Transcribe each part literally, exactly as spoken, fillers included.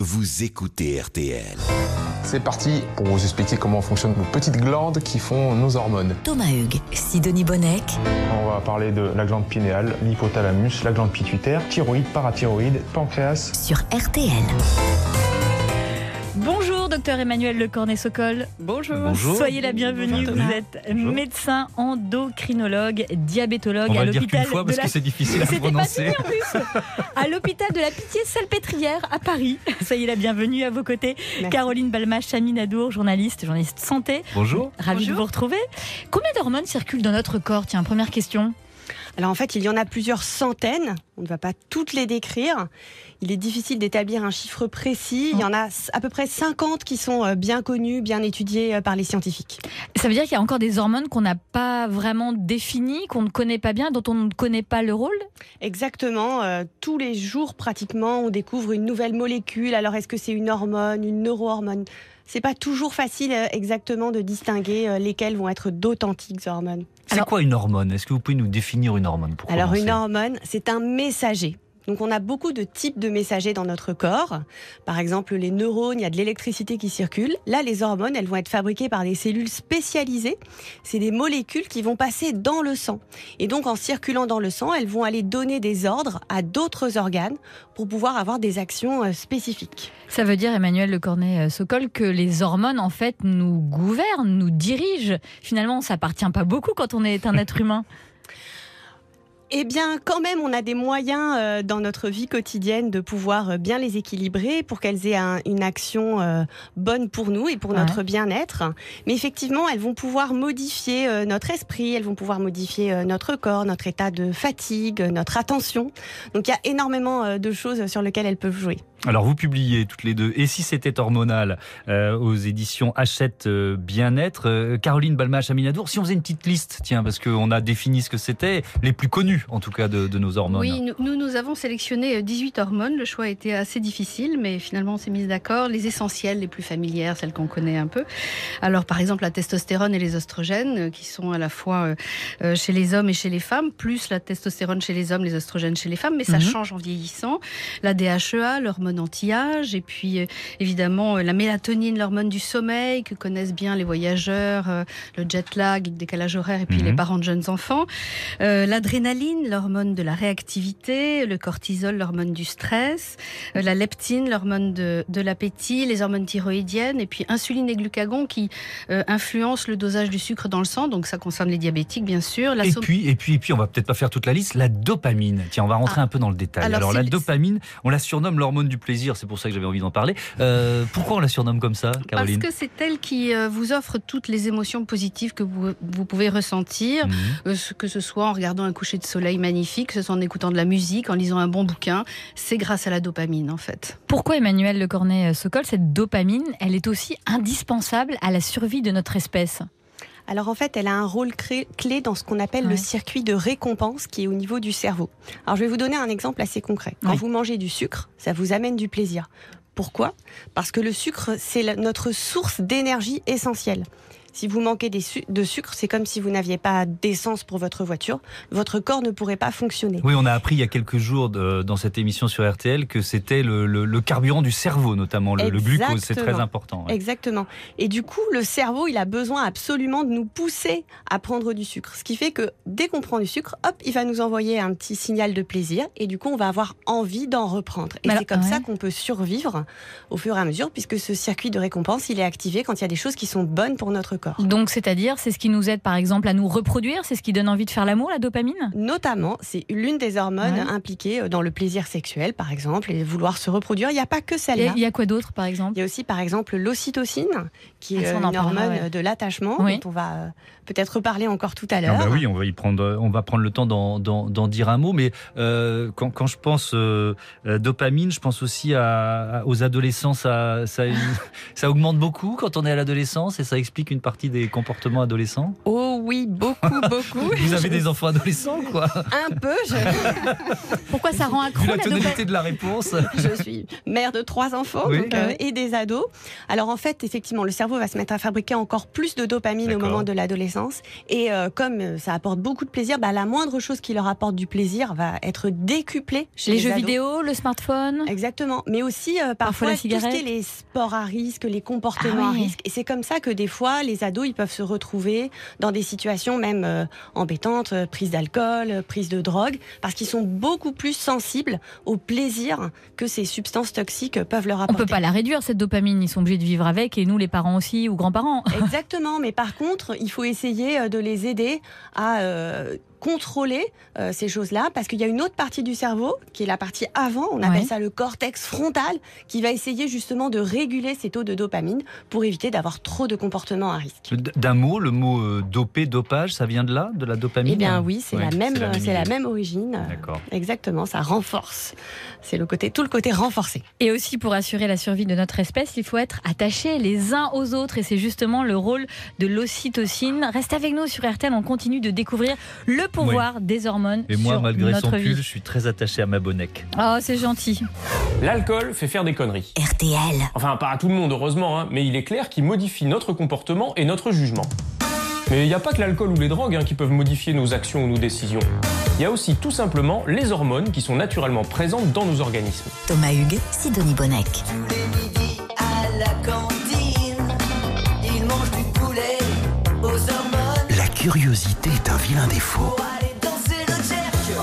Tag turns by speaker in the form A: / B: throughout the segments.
A: vous écoutez R T L.
B: C'est parti pour vous expliquer comment fonctionnent nos petites glandes qui font nos hormones.
C: Thomas Hugues, Sidonie Bonnec.
B: On va parler de la glande pinéale, l'hypothalamus, la glande pituitaire, thyroïde, parathyroïde, pancréas.
C: Sur R T L.
D: Bonjour, docteur Emmanuel Le Cornet-Socol.
E: Bonjour.
D: Bonjour. Soyez la bienvenue.
E: Bonjour.
D: Vous êtes
E: Bonjour.
D: médecin endocrinologue, diabétologue
E: On va
D: à
E: le dire
D: l'hôpital
E: qu'une fois
D: de
E: parce
D: la...
E: que c'est difficile à
D: C'était
E: prononcer.
D: pas fini en plus. À l'hôpital de la Pitié-Salpêtrière à Paris. Soyez la bienvenue. À vos côtés,
E: Merci.
D: Caroline Balma-Chaminadour, journaliste, journaliste santé.
E: Bonjour.
D: Ravie
E: Bonjour.
D: de vous retrouver. Combien d'hormones circulent dans notre corps? Tiens, première question.
F: Alors en fait, il y en a plusieurs centaines. On ne va pas toutes les décrire. Il est difficile d'établir un chiffre précis. Il y en a à peu près cinquante qui sont bien connues, bien étudiées par les scientifiques.
D: Ça veut dire qu'il y a encore des hormones qu'on n'a pas vraiment définies, qu'on ne connaît pas bien, dont on ne connaît pas le rôle?
F: Exactement. Euh, tous les jours, pratiquement, on découvre une nouvelle molécule. Alors est-ce que c'est une hormone, une neurohormone ? C'est pas toujours facile euh, exactement de distinguer euh, lesquelles vont être d'authentiques hormones.
E: C'est
F: Alors,
E: quoi une hormone? Est-ce que vous pouvez nous définir une hormone pour
F: Alors
E: commencer?
F: une hormone, c'est un messager. Donc on a beaucoup de types de messagers dans notre corps. Par exemple, les neurones, il y a de l'électricité qui circule. Là, les hormones, elles vont être fabriquées par des cellules spécialisées. C'est des molécules qui vont passer dans le sang. Et donc en circulant dans le sang, elles vont aller donner des ordres à d'autres organes pour pouvoir avoir des actions euh, spécifiques.
D: Ça veut dire, Emmanuel Le Cornet-Socol, que les hormones, en fait, nous gouvernent, nous dirigent. Finalement, ça appartient pas beaucoup quand on est un être humain.
F: Eh bien, quand même, on a des moyens euh, dans notre vie quotidienne de pouvoir euh, bien les équilibrer pour qu'elles aient un, une action euh, bonne pour nous et pour
D: Ouais.
F: notre bien-être. Mais effectivement, elles vont pouvoir modifier euh, notre esprit, elles vont pouvoir modifier euh, notre corps, notre état de fatigue, euh, notre attention. Donc, il y a énormément euh, de choses sur lesquelles elles peuvent jouer.
E: Alors vous publiez toutes les deux Et si c'était hormonal euh, aux éditions Hachette euh, Bien-être. Euh, Caroline Balma-Chaminadour, si on faisait une petite liste, tiens, parce qu'on a défini ce que c'était, les plus connues en tout cas de, de nos hormones.
G: Oui, nous, nous, nous avons sélectionné dix-huit hormones. Le choix a été assez difficile, mais finalement on s'est mis d'accord. Les essentielles, les plus familières, celles qu'on connaît un peu. Alors par exemple la testostérone et les oestrogènes, qui sont à la fois euh, chez les hommes et chez les femmes, plus la testostérone chez les hommes, les oestrogènes chez les femmes, mais ça
D: Mhm.
G: change en vieillissant. La D H E A, l'hormone anti-âge, et puis euh, évidemment euh, la mélatonine, l'hormone du sommeil, que connaissent bien les voyageurs, euh, le jet lag, le décalage horaire, et puis
E: Mhm.
G: les parents de jeunes enfants. Euh, l'adrénaline, l'hormone de la réactivité, le cortisol, l'hormone du stress, euh, la leptine, l'hormone de, de l'appétit, les hormones thyroïdiennes, et puis insuline et glucagon qui euh, influencent le dosage du sucre dans le sang, donc ça concerne les diabétiques bien sûr. La
E: Et
G: som-
E: puis, et puis, et puis, on va peut-être pas faire toute la liste. La dopamine. Tiens, on va rentrer
G: Ah.
E: un peu dans le détail.
G: Alors,
E: Alors,
G: c'est
E: la
G: le-
E: dopamine, on la surnomme l'hormone du plaisir. C'est pour ça que j'avais envie d'en parler. Euh, pourquoi on la surnomme comme ça,
G: Parce
E: Caroline?
G: que c'est elle qui euh, vous offre toutes les émotions positives que vous, vous pouvez ressentir,
E: Mhm.
G: euh, ce- que ce soit en regardant un coucher de soleil magnifique, que ce soit en écoutant de la musique, en lisant un bon bouquin. C'est grâce à la dopamine, en fait.
D: Pourquoi, Emmanuel Le Cornet-Socol, cette dopamine, elle est aussi indispensable à la survie de notre espèce?
F: Alors en fait, elle a un rôle cré- clé dans ce qu'on appelle
D: Ouais.
F: le circuit de récompense qui est au niveau du cerveau. Alors je vais vous donner un exemple assez concret. Quand
D: Oui.
F: vous mangez du sucre, ça vous amène du plaisir. Pourquoi ? Parce que le sucre, c'est la- notre source d'énergie essentielle. Si vous manquez des su- de sucre, c'est comme si vous n'aviez pas d'essence pour votre voiture. Votre corps ne pourrait pas fonctionner.
E: Oui, on a appris il y a quelques jours de- dans cette émission sur R T L que c'était le, le- le carburant du cerveau, notamment le, le glucose. C'est très
F: Exactement.
E: important. ouais.
F: Exactement. Et du coup, le cerveau, il a besoin absolument de nous pousser à prendre du sucre. Ce qui fait que dès qu'on prend du sucre, hop, il va nous envoyer un petit signal de plaisir. Et du coup, on va avoir envie d'en reprendre. Et
D: Mais
F: c'est
D: alors,
F: comme
D: ouais.
F: ça qu'on peut survivre au fur et à mesure, puisque ce circuit de récompense, il est activé quand il y a des choses qui sont bonnes pour notre corps.
D: Donc, c'est-à-dire, c'est ce qui nous aide, par exemple, à nous reproduire? C'est ce qui donne envie de faire l'amour, la dopamine?
F: Notamment, c'est l'une des hormones
D: Ouais.
F: impliquées dans le plaisir sexuel, par exemple, et vouloir se reproduire. Il n'y a pas que
D: Il y,
F: celle-là.
D: a- il y a quoi d'autre, par exemple?
F: Il y a aussi, par exemple, l'ocytocine, qui est
D: Ah, ça,
F: euh,
D: on en
F: une
D: parlera,
F: hormone
D: ouais.
F: de l'attachement,
D: Oui.
F: dont on va euh, peut-être reparler encore tout à
E: Ah
F: l'heure.
E: bah oui, on va y prendre, on va prendre le temps d'en, d'en- d'en dire un mot. Mais euh, quand, quand je pense euh, euh, dopamine, je pense aussi à, à- aux adolescents. Ça, ça, ça augmente beaucoup quand on est à l'adolescence et ça explique une partie partie des comportements adolescents?
F: Oh oui, beaucoup, beaucoup.
E: Vous avez des enfants adolescents, quoi?
F: Un peu. Je...
D: Pourquoi ça rend accro
E: Vu la
D: la
E: tonalité
D: dopamine
E: de la réponse.
F: Je suis mère de trois enfants
E: Oui.
F: donc, euh, et des ados. Alors en fait, effectivement, le cerveau va se mettre à fabriquer encore plus de dopamine au
E: D'accord.
F: moment de l'adolescence. Et euh, comme euh, ça apporte beaucoup de plaisir, bah, la moindre chose qui leur apporte du plaisir va être décuplée chez
D: Les
F: les
D: jeux
F: ados.
D: vidéo, le smartphone.
F: Exactement, mais aussi euh,
D: Parfois
F: parfois
D: la
F: tout ce qui
D: cigarette.
F: est les sports à risque, les comportements
D: Ah oui.
F: à risque. Et c'est comme ça que des fois, les ados, ils peuvent se retrouver dans des situations même euh, embêtantes, euh, prise d'alcool, euh, prise de drogue, parce qu'ils sont beaucoup plus sensibles au plaisir que ces substances toxiques peuvent leur
D: On
F: apporter.
D: peut pas la réduire cette dopamine, ils sont obligés de vivre avec et nous les parents aussi ou grands-parents.
F: Exactement, mais par contre, il faut essayer euh, de les aider à euh, contrôler euh, ces choses-là, parce qu'il y a une autre partie du cerveau, qui est la partie avant, on appelle
D: Ouais.
F: ça le cortex frontal, qui va essayer justement de réguler ces taux de dopamine pour éviter d'avoir trop de comportements à risque.
E: D- D'un mot, le mot euh, dopé, dopage, ça vient de là, de la dopamine?
F: Eh bien oui, c'est
E: Ouais,
F: la même,
E: c'est la même
F: c'est la
E: idée.
F: même origine.
E: D'accord.
F: Exactement, ça renforce. C'est le côté, tout le côté renforcé.
D: Et aussi pour assurer la survie de notre espèce, il faut être attachés les uns aux autres et c'est justement le rôle de l'ocytocine. Reste avec nous sur R T L, on continue de découvrir le pouvoir des hormones
E: Et moi,
D: sur
E: malgré
D: notre
E: son
D: vie.
E: pull, je suis très attaché à ma bonnette.
D: Oh, c'est gentil.
H: L'alcool fait faire des conneries.
C: R T L.
H: Enfin, pas à tout le monde, heureusement, hein, mais il est clair qu'il modifie notre comportement et notre jugement. Mais il n'y a pas que l'alcool ou les drogues hein, qui peuvent modifier nos actions ou nos décisions. Il y a aussi tout simplement les hormones qui sont naturellement présentes dans nos organismes.
C: Thomas Hugues, Sidonie Bonnec.
I: Tous les midis à la cantine, ils mangent du poulet aux hormones
A: La curiosité est un vilain défaut.
I: pour aller danser le jerk.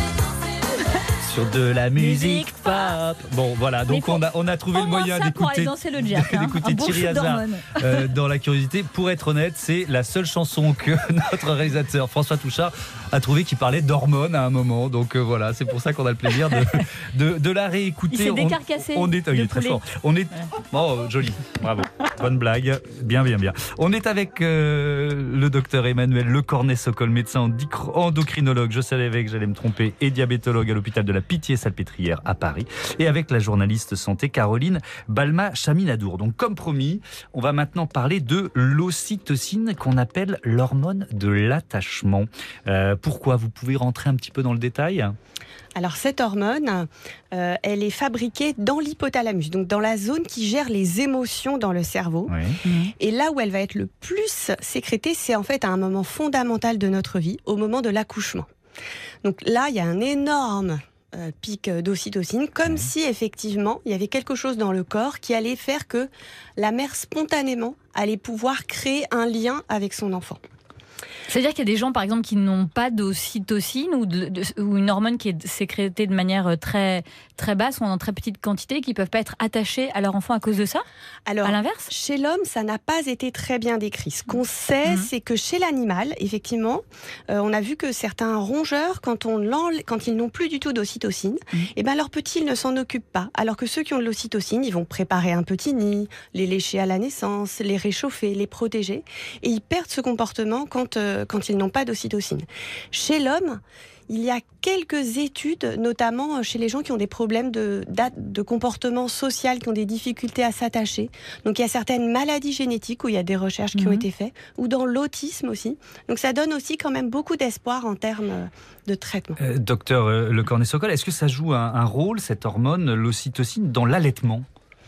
E: Sur de la musique pop. Bon, voilà, donc
D: faut
E: on a, on a trouvé
D: Au
E: le
D: moins
E: moyen
D: ça pour aller
E: d'écouter
D: danser le jerk. Hein.
E: d'écouter
D: Un bon
E: Thierry
D: shoot
E: Hazard
D: d'hormones.
E: euh, dans la curiosité. Pour être honnête, c'est la seule chanson que notre réalisateur François Touchard a trouvé qui parlait d'hormones à un moment. Donc euh, voilà, c'est pour ça qu'on a le plaisir de, de, de la réécouter.
D: Il s'est
E: On-
D: décarcassé,
E: On est, il
D: le
E: est très
D: poulet.
E: fort. On est, oh, joli, bravo, bonne blague, bien, bien, bien. On est avec euh, le docteur Emmanuel Lecornet-Sokol, médecin endic- endocrinologue, je savais que j'allais me tromper, et diabétologue à l'hôpital de la Pitié-Salpêtrière à Paris, et avec la journaliste santé Caroline Balma-Chaminadour. Donc comme promis, on va maintenant parler de l'ocytocine qu'on appelle l'hormone de l'attachement. Euh, pourquoi? Vous pouvez rentrer un petit peu dans le détail?
F: Alors cette hormone, euh, elle est fabriquée dans l'hypothalamus, donc dans la zone qui gère les émotions dans le cerveau.
E: Oui.
F: Et là où elle va être le plus sécrétée, c'est en fait à un moment fondamental de notre vie, au moment de l'accouchement. Donc là, il y a un énorme euh, pic d'ocytocine, comme si effectivement il y avait quelque chose dans le corps qui allait faire que la mère spontanément allait pouvoir créer un lien avec son enfant.
D: C'est-à-dire qu'il y a des gens, par exemple, qui n'ont pas d'ocytocine ou, de, de, ou une hormone qui est sécrétée de manière très, très basse ou en très petite quantité, qui ne peuvent pas être attachés à leur enfant à cause de ça?
F: Alors,
D: À l'inverse?
F: chez l'homme, ça n'a pas été très bien décrit. Ce qu'on sait,
D: Mhm.
F: c'est que chez l'animal, effectivement, euh, on a vu que certains rongeurs, quand, on l'enlè- quand ils n'ont plus du tout d'ocytocine,
D: Mhm.
F: eh ben, leurs petits ils ne s'en occupent pas. Alors que ceux qui ont de l'ocytocine, ils vont préparer un petit nid, les lécher à la naissance, les réchauffer, les protéger. Et ils perdent ce comportement quand, euh, quand ils n'ont pas d'ocytocine. Chez l'homme, il y a quelques études, notamment chez les gens qui ont des problèmes de, de comportement social, qui ont des difficultés à s'attacher. Donc il y a certaines maladies génétiques où il y a des recherches qui
D: Mhm.
F: ont été faites, ou dans l'autisme aussi. Donc ça donne aussi quand même beaucoup d'espoir en termes de traitement.
E: Euh, docteur euh, Lecornet-Sokol, est-ce que ça joue un, un rôle, cette hormone, l'ocytocine, dans l'allaitement?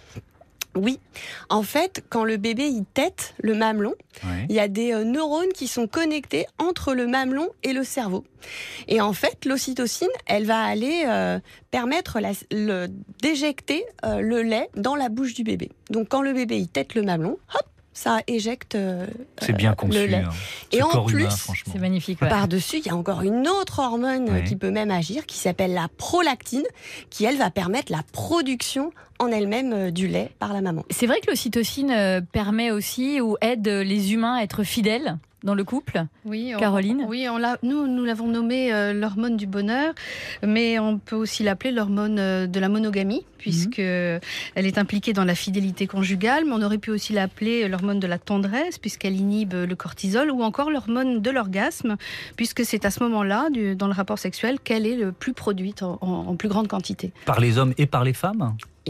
F: Oui, en fait, quand le bébé il tète le mamelon,
E: Ouais.
F: il y a des euh, neurones qui sont connectés entre le mamelon et le cerveau. Et en fait, l'ocytocine, elle va aller euh, permettre la, le, d'éjecter euh, le lait dans la bouche du bébé. Donc quand le bébé il tète le mamelon, hop, ça éjecte euh,
E: C'est bien conçu.
F: le lait.
E: hein,
F: Et
E: ce
F: en
E: corps
F: plus,
E: humain, franchement.
D: C'est magnifique. Ouais.
F: Par-dessus, il y a encore une autre hormone
E: Ouais.
F: qui peut même agir, qui s'appelle la prolactine, qui elle va permettre la production en elle-même euh, du lait par la maman.
D: C'est vrai que l'ocytocine euh, permet aussi ou aide les humains à être fidèles dans le couple.
G: Oui, on-
D: Caroline?
G: Oui, on l'a, nous, nous l'avons nommée euh, l'hormone du bonheur, mais on peut aussi l'appeler l'hormone euh, de la monogamie, puisque elle est impliquée dans la fidélité conjugale, mais on aurait pu aussi l'appeler l'hormone de la tendresse, puisqu'elle inhibe le cortisol, ou encore l'hormone de l'orgasme, puisque c'est à ce moment-là, du- dans le rapport sexuel, qu'elle est le plus produite en, en- en plus grande quantité.
E: Par les hommes et par les femmes?
F: Et oui.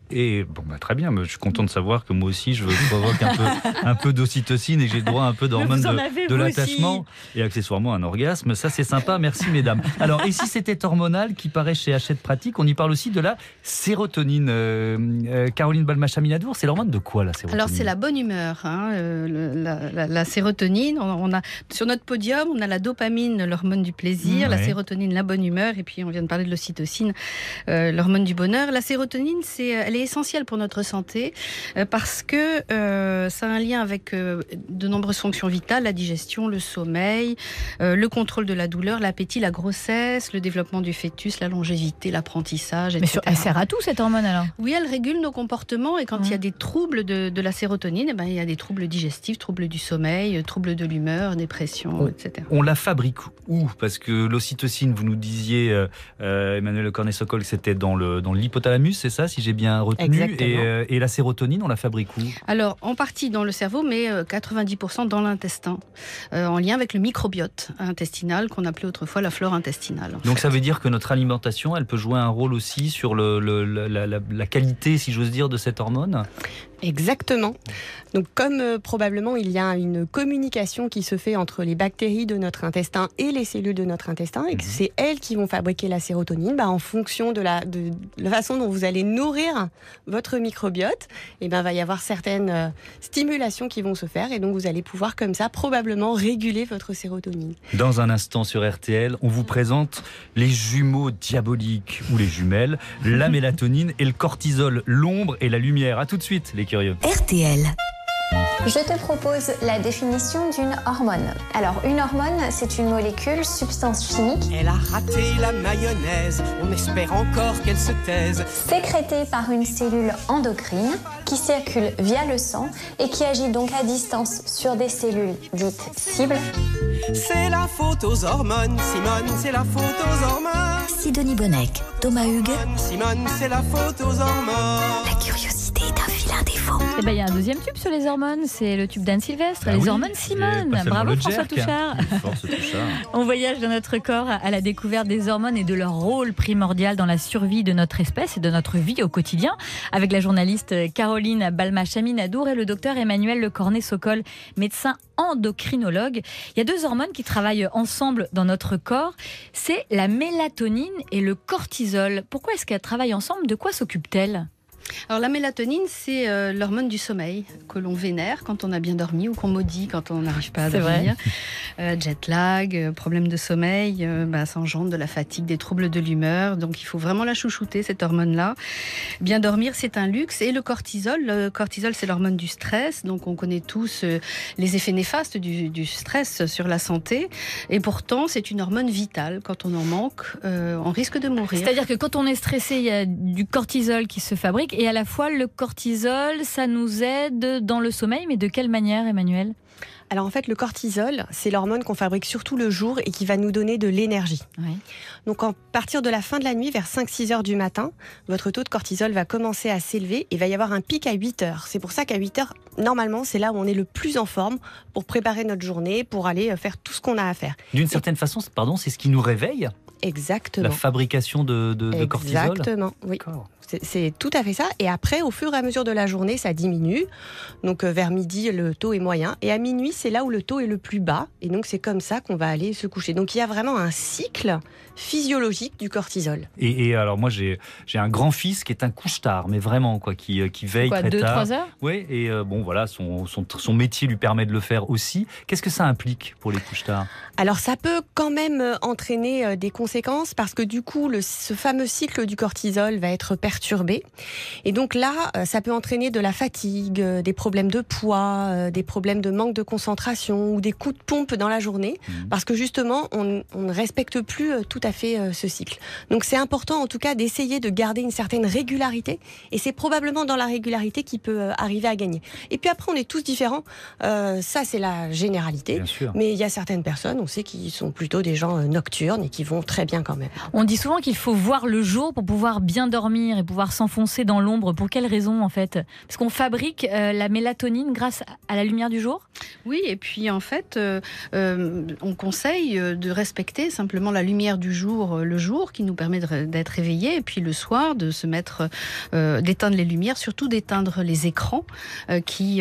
E: Et bon, bah, très bien, mais je suis content de savoir que moi aussi, je provoque un peu, un peu d'ocytocine et que j'ai le droit à un peu d'hormones de, de l'attachement et accessoirement un orgasme. Ça, c'est sympa. Merci, mesdames. Alors, et si c'était hormonal qui paraît chez Hachette Pratique, on y parle aussi de la sérotonine. Euh, euh, Caroline Balmachaminadour, c'est l'hormone de quoi, la sérotonine?
G: Alors, c'est la bonne humeur. Hein, euh, le, la, la, la sérotonine, on, on a, sur notre podium, on a la dopamine, l'hormone du plaisir, mmh, la ouais. sérotonine, la bonne humeur, et puis on vient de parler de l'ocytocine, euh, l'hormone du bonheur. La sérotonine, c'est, elle est essentielle pour notre santé euh, parce que euh, ça a un lien avec euh, de nombreuses fonctions vitales, la digestion, le sommeil, euh, le contrôle de la douleur, l'appétit, la grossesse, le développement du fœtus, la longévité, l'apprentissage, et cetera. Mais sur,
D: elle sert à tout, cette hormone, alors?
G: Oui, elle régule nos comportements, et quand mmh. il y a des troubles de, de la sérotonine, eh ben, il y a des troubles digestifs, troubles du sommeil, troubles de l'humeur, dépression,
E: on,
G: et cetera.
E: On la fabrique où? Parce que l'ocytocine, vous nous disiez, euh, Emmanuel Le Cornet-Sokol, que c'était dans, le, dans l'hypothalamus, c'est ça, si j'ai bien retenu. Et, euh, et la sérotonine, on la fabrique où?
G: Alors, en partie dans le cerveau, mais quatre-vingt-dix pour cent dans l'intestin, euh, en lien avec le microbiote intestinal, qu'on appelait autrefois la flore intestinale.
E: Donc
G: fait.
E: Ça veut dire que notre alimentation, elle peut jouer un rôle aussi sur le, le, la, la, la qualité, si j'ose dire, de cette hormone?
F: Exactement. Donc comme euh, probablement il y a une communication qui se fait entre les bactéries de notre intestin et les cellules de notre intestin, et que c'est elles qui vont fabriquer la sérotonine, bah, en fonction de la, de, de la façon dont vous allez nourrir votre microbiote, et ben, va y avoir certaines euh, stimulations qui vont se faire, et donc vous allez pouvoir comme ça probablement réguler votre sérotonine.
E: Dans un instant sur R T L, on vous présente les jumeaux diaboliques ou les jumelles, la mélatonine et le cortisol, l'ombre et la lumière. À tout de suite les curieux.
C: R T L.
J: Je te propose la définition d'une hormone. Alors, une hormone, c'est une molécule, substance chimique.
I: Elle a raté la mayonnaise, on espère encore qu'elle se taise.
J: Sécrétée par une cellule endocrine qui circule via le sang et qui agit donc à distance sur des cellules dites cibles.
I: C'est la faute aux hormones, Simone, c'est la faute aux hormones.
C: Sidonie Bonnec, Thomas Hugues.
I: Simone, c'est la faute aux hormones.
C: La curiosité est un vilain défaut.
D: Eh ben, il y a un deuxième tube sur les hormones, c'est le tube d'Anne Sylvestre,
E: bah
D: les
E: oui,
D: hormones Simone. Bravo François Touchard.
E: Touchard.
D: On voyage dans notre corps à la découverte des hormones et de leur rôle primordial dans la survie de notre espèce et de notre vie au quotidien, avec la journaliste Caroline Balmachaminadour et le docteur Emmanuel Le Cornet-Sokol, médecin endocrinologue. Il y a deux hormones qui travaillent ensemble dans notre corps, c'est la mélatonine et le cortisol. Pourquoi est-ce qu'elles travaillent ensemble? De quoi s'occupent-elles?
G: Alors la mélatonine, c'est euh, l'hormone du sommeil que l'on vénère quand on a bien dormi ou qu'on maudit quand on n'arrive pas à dormir. Euh, jet lag, euh, problème de sommeil, euh, bah, ça engendre de la fatigue, des troubles de l'humeur. Donc il faut vraiment la chouchouter, cette hormone-là. Bien dormir, c'est un luxe. Et le cortisol, le cortisol, c'est l'hormone du stress. Donc on connaît tous euh, les effets néfastes du, du stress sur la santé. Et pourtant, c'est une hormone vitale. Quand on en manque, euh, on risque de mourir.
D: C'est-à-dire que quand on est stressé, il y a du cortisol qui se fabrique. Et à la fois, le cortisol, ça nous aide dans le sommeil, mais de quelle manière, Emmanuel ?
F: Alors en fait, le cortisol, c'est l'hormone qu'on fabrique surtout le jour et qui va nous donner de l'énergie.
D: Oui.
F: Donc à partir de la fin de la nuit, vers cinq six heures du matin, votre taux de cortisol va commencer à s'élever et va y avoir un pic à huit heures. C'est pour ça qu'à huit heures, normalement, c'est là où on est le plus en forme pour préparer notre journée, pour aller faire tout ce qu'on a à faire.
E: D'une certaine et... façon, pardon, c'est ce qui nous réveille ?
F: Exactement.
E: La fabrication de, de, de cortisol ?
F: Exactement, oui. C'est, c'est tout à fait ça. Et après, au fur et à mesure de la journée, ça diminue. Donc euh, vers midi, le taux est moyen. Et à minuit, c'est là où le taux est le plus bas. Et donc c'est comme ça qu'on va aller se coucher. Donc il y a vraiment un cycle physiologique du cortisol.
E: Et, et alors moi, j'ai, j'ai un grand-fils qui est un couche-tard, mais vraiment, quoi, qui, qui veille
D: quoi,
E: très
D: deux,
E: tard.
D: trois heures ?
E: Oui, et euh, bon, voilà, son, son, son métier lui permet de le faire aussi. Qu'est-ce que ça implique pour les couche-tards ?
F: Alors ça peut quand même entraîner euh, des conséquences parce que du coup, le, ce fameux cycle du cortisol va être perturbé. Et donc là, euh, ça peut entraîner de la fatigue, euh, des problèmes de poids, euh, des problèmes de manque de concentration ou des coups de pompe dans la journée mmh. parce que justement, on, on ne respecte plus euh, tout à fait euh, ce cycle. Donc c'est important en tout cas d'essayer de garder une certaine régularité et c'est probablement dans la régularité qu'il peut euh, arriver à gagner. Et puis après, on est tous différents. Euh, ça, c'est la généralité.
E: Bien sûr.
F: Mais il y a certaines personnes, on sait qu'ils sont plutôt des gens euh, nocturnes et qui vont très bien quand même.
D: On dit souvent qu'il faut voir le jour pour pouvoir bien dormir et pouvoir s'enfoncer dans l'ombre. Pour quelle raison en fait? Parce qu'on fabrique euh, la mélatonine grâce à la lumière du jour?
G: Oui, et puis en fait, euh, euh, on conseille de respecter simplement la lumière du jour euh, le jour, qui nous permet de, d'être éveillés, et puis le soir de se mettre, euh, d'éteindre les lumières, surtout d'éteindre les écrans euh, qui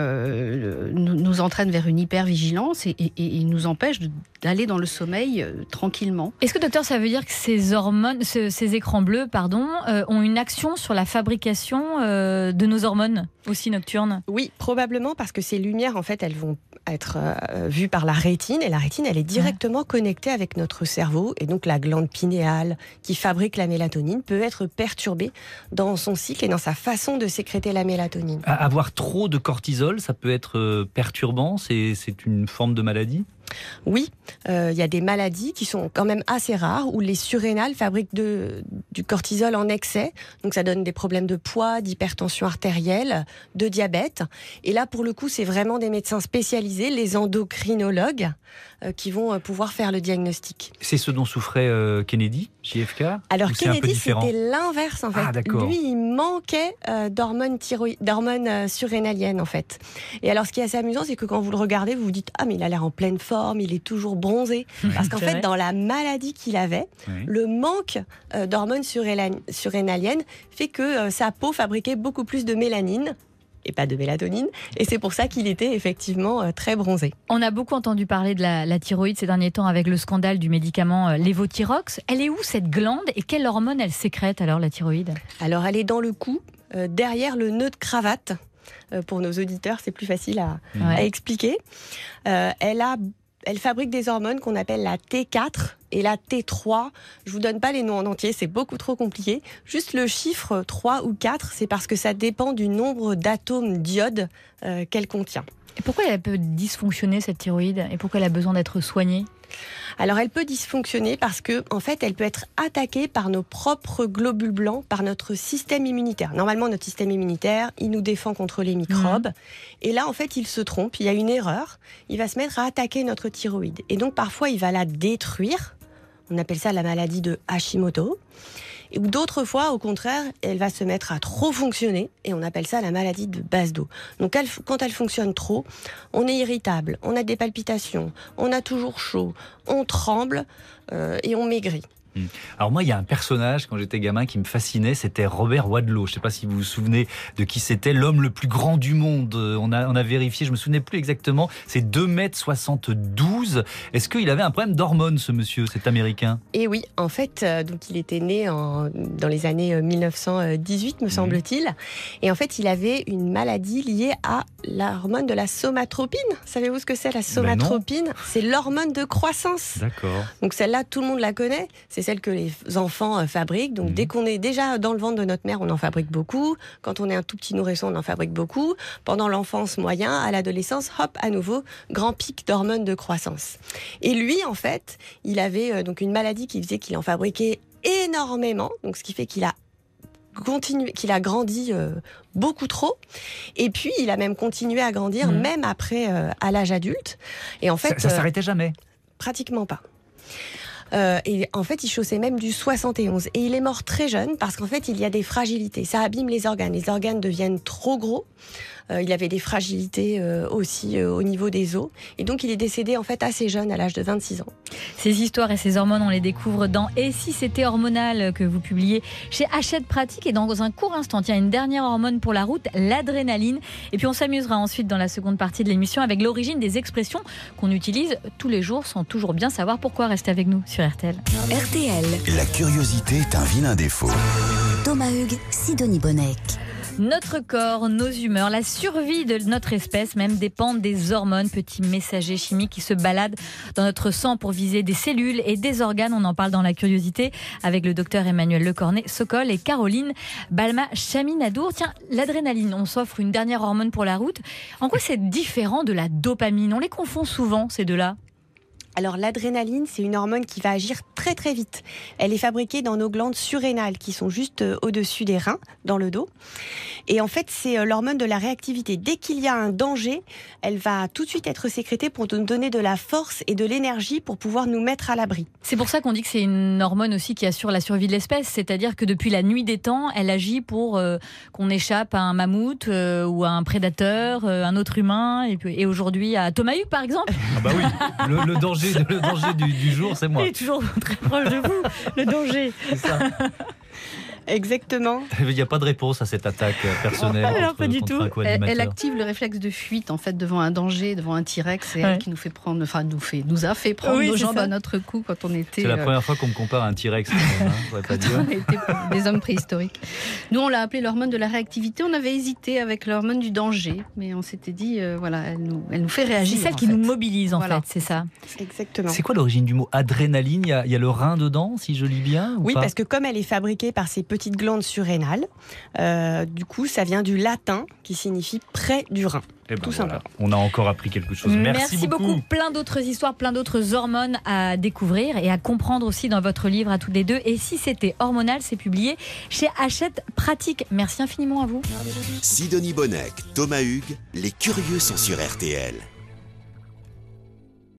G: euh, nous, nous entraînent vers une hypervigilance et, et, et nous empêchent de, d'aller dans le sommeil euh, tranquillement.
D: Est-ce que docteur, ça veut dire que ces hormones, ce, ces écrans bleus, pardon, euh, ont une action sur la fabrication euh, de nos hormones aussi nocturnes?
F: Oui, probablement, parce que ces lumières, en fait, elles vont être euh, vues par la rétine, et la rétine, elle est directement ouais. connectée avec notre cerveau, et donc la glande pinéale qui fabrique la mélatonine peut être perturbée dans son cycle et dans sa façon de sécréter la mélatonine.
E: Avoir trop de cortisol, ça peut être perturbant, c'est, c'est une forme de maladie?
F: Oui, il euh, y a des maladies qui sont quand même assez rares où les surrénales fabriquent de, du cortisol en excès. Donc ça donne des problèmes de poids, d'hypertension artérielle, de diabète. Et là, pour le coup, c'est vraiment des médecins spécialisés, les endocrinologues, euh, qui vont euh, pouvoir faire le diagnostic.
E: C'est ce dont souffrait euh, Kennedy, J F K?
F: Alors Kennedy, c'était l'inverse en fait.
E: Ah, d'accord.
F: Lui, il manquait euh, d'hormones, thyroï- d'hormones euh, surrénaliennes en fait. Et alors, ce qui est assez amusant, c'est que quand vous le regardez, vous vous dites « Ah, mais il a l'air en pleine forme, il est toujours bronzé. » Parce qu'en fait, dans la maladie qu'il avait, oui. le manque euh, d'hormones surrénaliennes fait que euh, sa peau fabriquait beaucoup plus de mélanine et pas de mélatonine, et c'est pour ça qu'il était effectivement euh, très bronzé.
D: On a beaucoup entendu parler de la, la thyroïde ces derniers temps avec le scandale du médicament euh, Levothyrox. Elle est où cette glande et quelle hormone elle sécrète alors, la thyroïde?
F: Alors elle est dans le cou, euh, derrière le nœud de cravate. Euh, pour nos auditeurs, c'est plus facile à, ouais. à expliquer. Euh, elle a Elle fabrique des hormones qu'on appelle la T quatre et la T trois. Je vous donne pas les noms en entier, c'est beaucoup trop compliqué. Juste le chiffre trois ou quatre, c'est parce que ça dépend du nombre d'atomes d'iode euh, qu'elle contient.
D: Et pourquoi elle peut dysfonctionner, cette thyroïde? Et pourquoi elle a besoin d'être soignée?
F: Alors elle peut dysfonctionner parce que en fait elle peut être attaquée par nos propres globules blancs, par notre système immunitaire. Normalement notre système immunitaire, il nous défend contre les microbes. Mmh. Et là en fait il se trompe, il y a une erreur. Il va se mettre à attaquer notre thyroïde. Et donc parfois il va la détruire. On appelle ça la maladie de Hashimoto. Et d'autres fois, au contraire, elle va se mettre à trop fonctionner et on appelle ça la maladie de Basedow. Donc elle, quand elle fonctionne trop, on est irritable, on a des palpitations, on a toujours chaud, on tremble euh, et on maigrit.
E: Alors moi, il y a un personnage, quand j'étais gamin, qui me fascinait, c'était Robert Wadlow. Je ne sais pas si vous vous souvenez de qui c'était, l'homme le plus grand du monde. On a, on a vérifié, je ne me souvenais plus exactement, c'est deux mètres soixante-douze. Est-ce qu'il avait un problème d'hormones, ce monsieur, cet Américain?
F: Et oui, en fait, euh, donc il était né en, dans les années mille neuf cent dix-huit, me mmh. semble-t-il. Et en fait, il avait une maladie liée à l'hormone de la somatropine. Savez-vous ce que c'est, la somatropine? Ben c'est l'hormone de croissance.
E: D'accord.
F: Donc celle-là, tout le monde la connaît. C'est celle que les enfants fabriquent. Donc, mmh. dès qu'on est déjà dans le ventre de notre mère, on en fabrique beaucoup. Quand on est un tout petit nourrisson, on en fabrique beaucoup. Pendant l'enfance moyen, à l'adolescence, hop, à nouveau, grand pic d'hormones de croissance. Et lui, en fait, il avait euh, donc une maladie qui faisait qu'il en fabriquait énormément. Donc, ce qui fait qu'il a continué, qu'il a grandi euh, beaucoup trop. Et puis, il a même continué à grandir, mmh. même après, euh, à l'âge adulte. Et en fait,
E: ça, ça euh, s'arrêtait jamais?
F: Pratiquement pas. Euh, et en fait, il chaussait même du soixante et onze. Et il est mort très jeune parce qu'en fait, il y a des fragilités. Ça abîme les organes. Les organes deviennent trop gros. Euh, il avait des fragilités euh, aussi euh, au niveau des os. Et donc, il est décédé en fait assez jeune, à l'âge de vingt-six ans.
D: Ces histoires et ces hormones, on les découvre dans « Et si c'était hormonal » que vous publiez chez Hachette Pratique. Et dans un court instant, il y a une dernière hormone pour la route, l'adrénaline. Et puis, on s'amusera ensuite dans la seconde partie de l'émission avec l'origine des expressions qu'on utilise tous les jours sans toujours bien savoir pourquoi. Restez avec nous sur R T L.
C: R T L.
A: La curiosité est un vilain défaut.
C: Thomas Hugues, Sidonie Bonnec.
D: Notre corps, nos humeurs, la survie de notre espèce même dépendent des hormones, petits messagers chimiques qui se baladent dans notre sang pour viser des cellules et des organes. On en parle dans la curiosité avec le docteur Emmanuel Lecornet-Sokol et Caroline Balma-Chaminadour. Tiens, l'adrénaline, on s'offre une dernière hormone pour la route. En quoi c'est différent de la dopamine? On les confond souvent, ces deux-là.
F: Alors l'adrénaline, c'est une hormone qui va agir très très vite. Elle est fabriquée dans nos glandes surrénales qui sont juste au-dessus des reins, dans le dos. Et en fait, c'est l'hormone de la réactivité. Dès qu'il y a un danger, elle va tout de suite être sécrétée pour nous donner de la force et de l'énergie pour pouvoir nous mettre à l'abri.
D: C'est pour ça qu'on dit que c'est une hormone aussi qui assure la survie de l'espèce. C'est-à-dire que depuis la nuit des temps, elle agit pour euh, qu'on échappe à un mammouth euh, ou à un prédateur, euh, un autre humain. Et, puis, et aujourd'hui à Thomas Hugues, par exemple.
E: Ah bah oui, le, le danger, le danger du, du jour, c'est moi.
D: Il est toujours très proche de vous, le danger.
E: C'est ça.
F: Exactement.
E: Il n'y a pas de réponse à cette attaque personnelle.
D: Alors,
E: contre,
D: pas du
E: contre
D: tout.
E: un co-animateur.
G: Elle, elle active le réflexe de fuite en fait devant un danger, devant un T-Rex. C'est
D: Ouais.
G: elle qui nous fait prendre, enfin nous fait, nous a fait prendre
D: Oui,
G: nos
D: c'est
G: jambes
D: ça.
G: à notre cou quand on était.
E: C'est la
G: euh,
E: première fois qu'on me compare à un T-Rex. Quand même, hein, je pourrais pas
G: quand
E: dire.
G: on était des hommes préhistoriques. Nous, on l'a appelée l'hormone de la réactivité. On avait hésité avec l'hormone du danger, mais on s'était dit, euh, voilà, elle nous, elle nous fait
D: C'est
G: réagir.
D: celle
G: en
D: qui
G: fait.
D: nous mobilise, en
G: Voilà.
D: fait, c'est ça.
F: Exactement.
E: C'est quoi l'origine du mot adrénaline? Il y, a, il y a le rein dedans, si je lis bien ou
F: Oui,
E: pas
F: parce que comme elle est fabriquée par ces petites glandes surrénales, euh, du coup, ça vient du latin qui signifie près du rein.
E: Eh ben
F: tout
E: voilà,
F: simplement.
E: on a encore appris quelque chose. Merci,
D: beaucoup. Plein d'autres histoires, plein d'autres hormones à découvrir et à comprendre aussi dans votre livre à toutes les deux. Et si c'était hormonal, c'est publié chez Hachette Pratique. Merci infiniment à vous.
A: Sidonie Bonnec, Thomas Hugues, les curieux sont sur R T L.